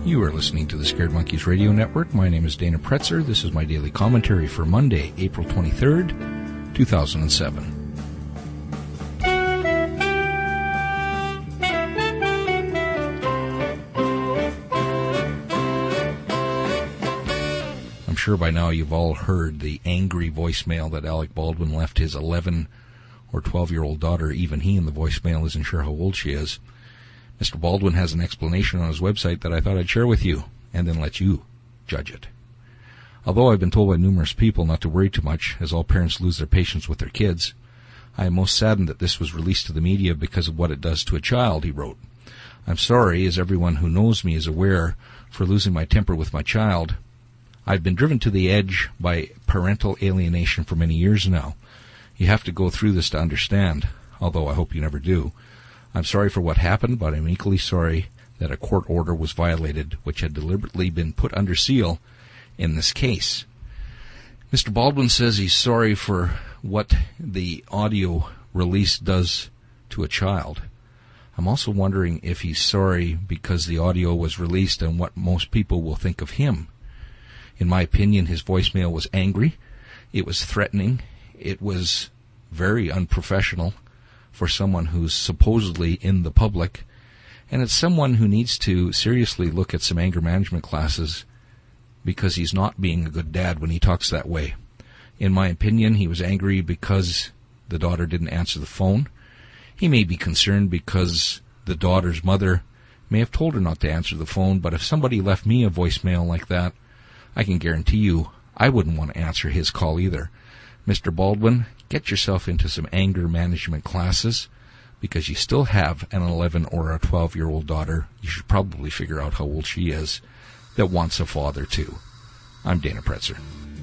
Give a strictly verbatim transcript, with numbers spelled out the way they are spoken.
You are listening to the Scared Monkeys Radio Network. My name is Dana Pretzer. This is my daily commentary for Monday, April twenty-third, two thousand seven. I'm sure by now you've all heard the angry voicemail that Alec Baldwin left his eleven or twelve-year-old daughter. Even he in the voicemail isn't sure how old she is. Mister Baldwin has an explanation on his website that I thought I'd share with you, and then let you judge it. Although I've been told by numerous people not to worry too much, as all parents lose their patience with their kids, I am most saddened that this was released to the media because of what it does to a child, he wrote. I'm sorry, as everyone who knows me is aware, for losing my temper with my child. I've been driven to the edge by parental alienation for many years now. You have to go through this to understand, although I hope you never do. I'm sorry for what happened, but I'm equally sorry that a court order was violated, which had deliberately been put under seal in this case. Mister Baldwin says he's sorry for what the audio release does to a child. I'm also wondering if he's sorry because the audio was released and what most people will think of him. In my opinion, his voicemail was angry, it was threatening, it was very unprofessional for someone who's supposedly in the public, and it's someone who needs to seriously look at some anger management classes because he's not being a good dad when he talks that way. In my opinion, he was angry because the daughter didn't answer the phone. He may be concerned because the daughter's mother may have told her not to answer the phone, but if somebody left me a voicemail like that, I can guarantee you I wouldn't want to answer his call either. Mister Baldwin, get yourself into some anger management classes because you still have an eleven or a twelve-year-old daughter. You should probably figure out how old she is that wants a father too. I'm Dana Pretzer.